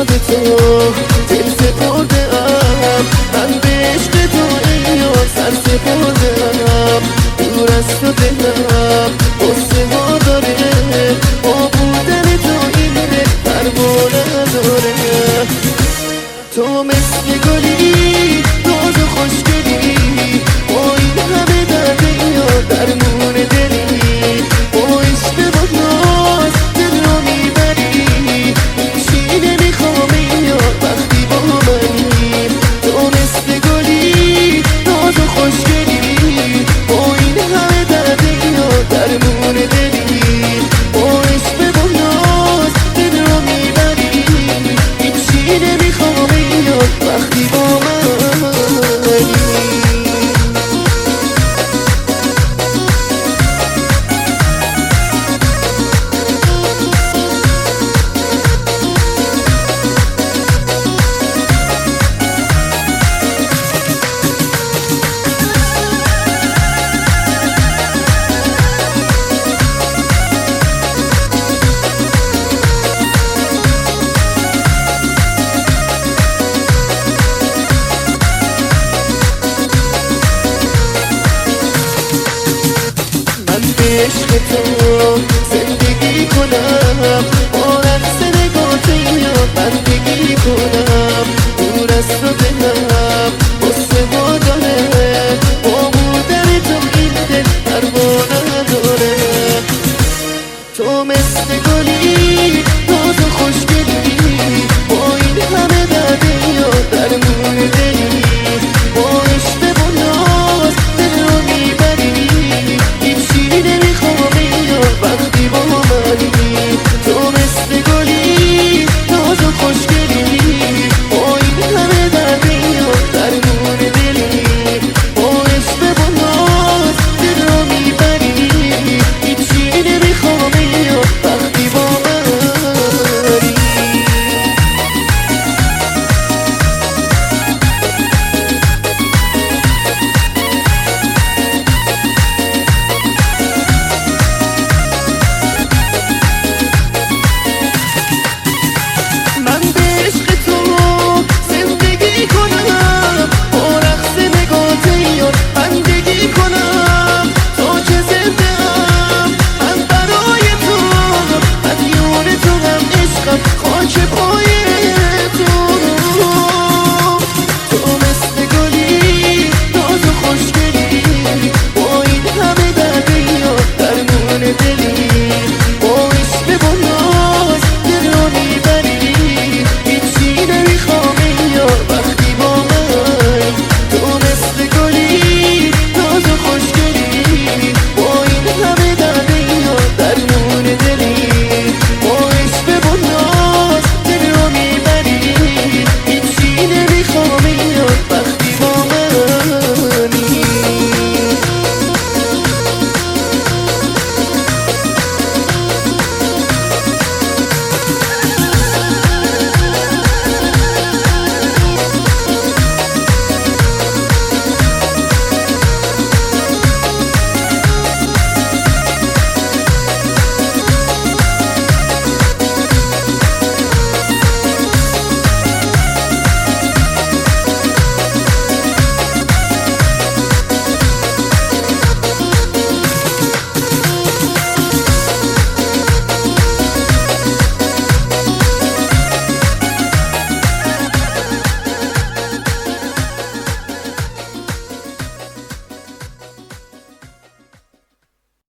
یاد تو دل سپردم، من به عشق تو ای یار سر سپردم. دور از تو دلم غصه ها داره، با بودن تو این دل پروانه نداره. تو مثل گلی ناز و خوشگلی، با این همه درد یار درمون دلی. با عشق و ناز دل رو میبری، چی نمیخوام یار وقتی با منی. تو مثل گلی ناز و خوشگلی، با این همه درد یار درمون دلی. با عشق و ناز دل رو میبری، چی نمیخوام یار وقتی با منی. عشق تو زندگی کنم،